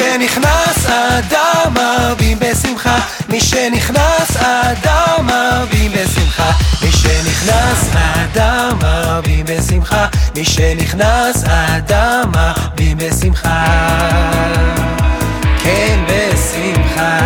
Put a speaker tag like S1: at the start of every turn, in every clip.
S1: משנכנס האדם מרבים בשמחה, משנכנס האדם מרבים בשמחה, משנכנס האדם מרבים בשמחה, משנכנס האדם מרבים בשמחה, כן בשמחה.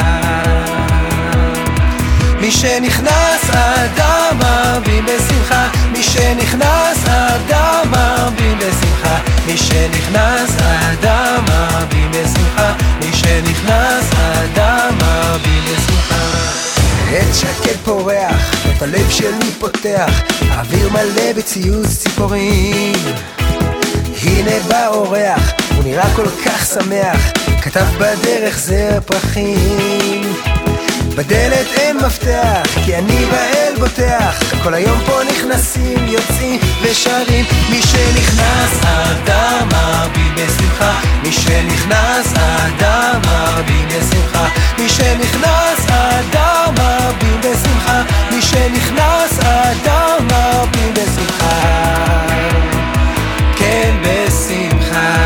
S1: משנכנס האדם מרבים בשמחה, משנכנס האדם מרבים בשמחה, משנכנס האדם מרבים בשמחה, משנכנס האדם מרבים בשמחה. עת שקט פורח, את הלב שלי פותח, האוויר מלא בציוץ ציפורים. הנה בא אורח, הוא נראה כל כך שמח, כתב בדרך זר פרחים. בדלת אין מפתח, כי אני באל בוטח, כל היום פה נכנסים, יוצאים ושרים. משנכנס האדם מרבים בשמחה, משנכנס האדם מרבים בשמחה, משנכנס האדם מרבים בשמחה, משנכנס האדם מרבים בשמחה, כן בשמחה.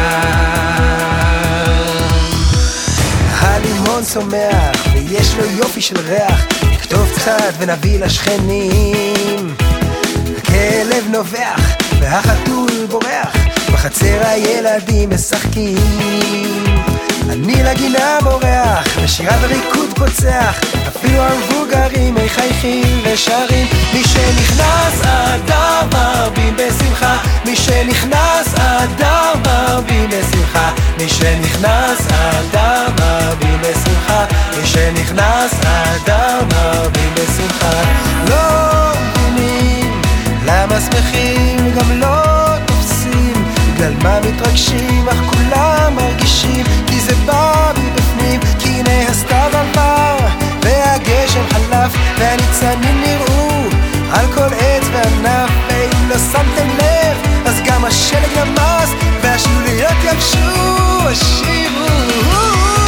S1: הלימון צומח ויש לו יופי של ריח, נכתוב קצת ונביא לשכנים. הכלב נובח והחתול בורח, בחצר הילדים משחקים. אני לגינה בורח, ושירה וריקוד פוצח, אפילו המבוגרים מחייכים ושרים. משנכנס האדם מרבים בשמחה, משנכנס האדם מרבים בשמחה, משנכנס האדם מרבים בשמחה, משנכנס האדם מרבים בשמחה. לא מבינים למה שמחים גם לא תופסים, בגלל מה מתרגשים אך כולם מרגישים, כי זה בא מבפנים, כי הנה הסתיו עבר והגשם חלף והניצנים נראו על כל עץ וענף. ואם לא שמתם לב אז גם השלג נמס והשלוליות יבשו, השירו.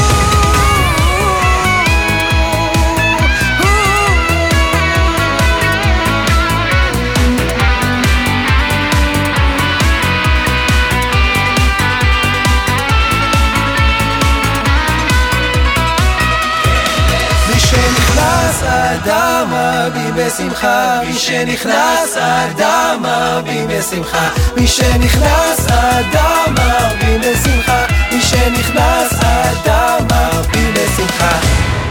S1: משנכנס האדם מרבים בשמחה, משנכנס האדם מרבים בשמחה, משנכנס האדם מרבים בשמחה, משנכנס האדם מרבים בשמחה.